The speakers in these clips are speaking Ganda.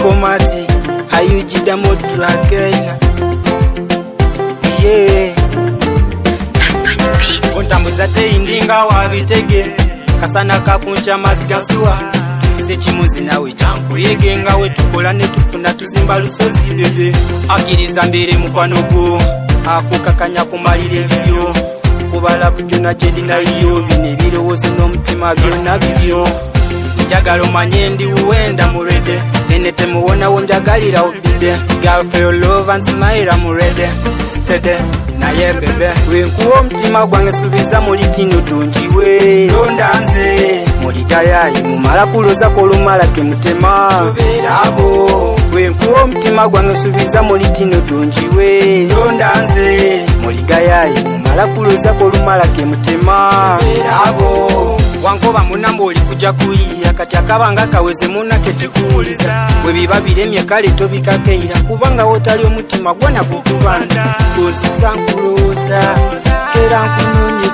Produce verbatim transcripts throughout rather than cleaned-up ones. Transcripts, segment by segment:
komati ayujida modrakeina yeah ontambuza teindinga wabitege kasana kakuncha mazigasua sechimuzi nawe chankuyege ngawe tukola ne tufuna tuzimba lusozi bebe akiriza mbere mukwano gwo akukakanya kumalira ebibyo kubala kujuna jendi na iyo bine birowoozo n'omutima byonna bibyo njagala omanye ndi uwenda murede nene temuwona wonjagalira obide girl for your love and smile I'm ready steady naye bebe wenkuwa omutima gwange subiza mulitino tunjiwe londanze muligayayi mumala kuloza kolumala kemutema tubeerabo wenkuwa omutima gwange subiza mulitino tunjiwe londanze muligayayi mumala kuloza kolumala kemutema tubeerabo wankoba munamba oli kujja kuyiya kati akabanga kaweze munake tikuwuliza bwe biba biremye kale tobikakeira kubanga wotali omutima gwona gukubanda osiza nkulowooza kera nkunoonye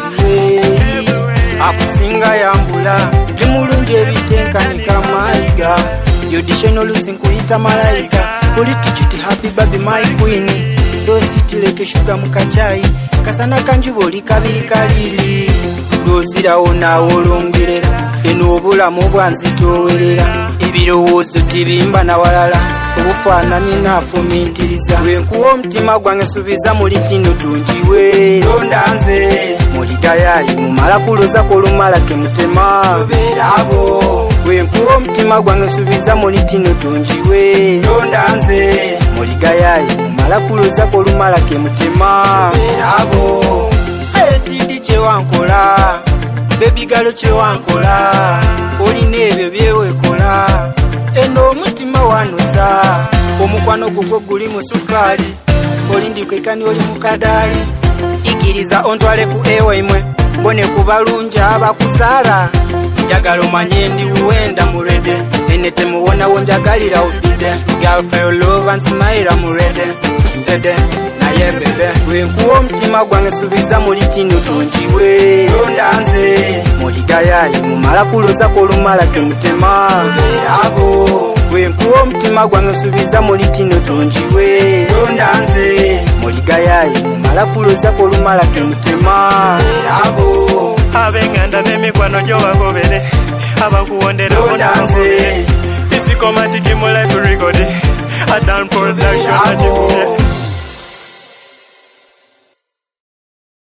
biwe akusinga yambula ndi mulungi ebitenkanika mayiga yodisheno olusi nkuyita malayika kuli tichuti happy baby my queen so sitileke shuga mukachayi kasana kanjuba oli kabiri kaliri lwozirawo naawe olongerera eno obulamu bwanzitowerera ebirowoozo tibimba na walala obufaananyi naafumintiriza lwenkuwa omutima gwange subiza mulitino tunjiwe londanze muligayayi mumala kuloza kolumala kemutema tubeerabo lwenkuwa omutima gwange subiza mulitino tunjiwe londanze muligayayi mumala kuloza kolumala kemutema tubeerabo ekidi kyewankola bebigalo kyewankola olina ebyo byewekola eno omutima wanoza omukwano gugwo guli mu sukaali olindikwekani oli mukadaali ikiriza ontwale ku ewa imwe mbone kubalunja abakuzaala njagala omanye ndi uwenda murede ene temuwona wonjagalira obide girl for your love and smile I'm ready steady naye bebe wenkuwa omutima gwange subiza mulitino tunjiwe londanze muligayayi mumala kuloza kolumala kemutema tubeerabo wenkuwa omutima gwange subiza mulitino tunjiwe londanze muligayayi mumala kuloza kolumala kemutema tubeerabo abenganda n'emikwano gyo bagobere abakuwondera londanze isikomatiki mu life record adan production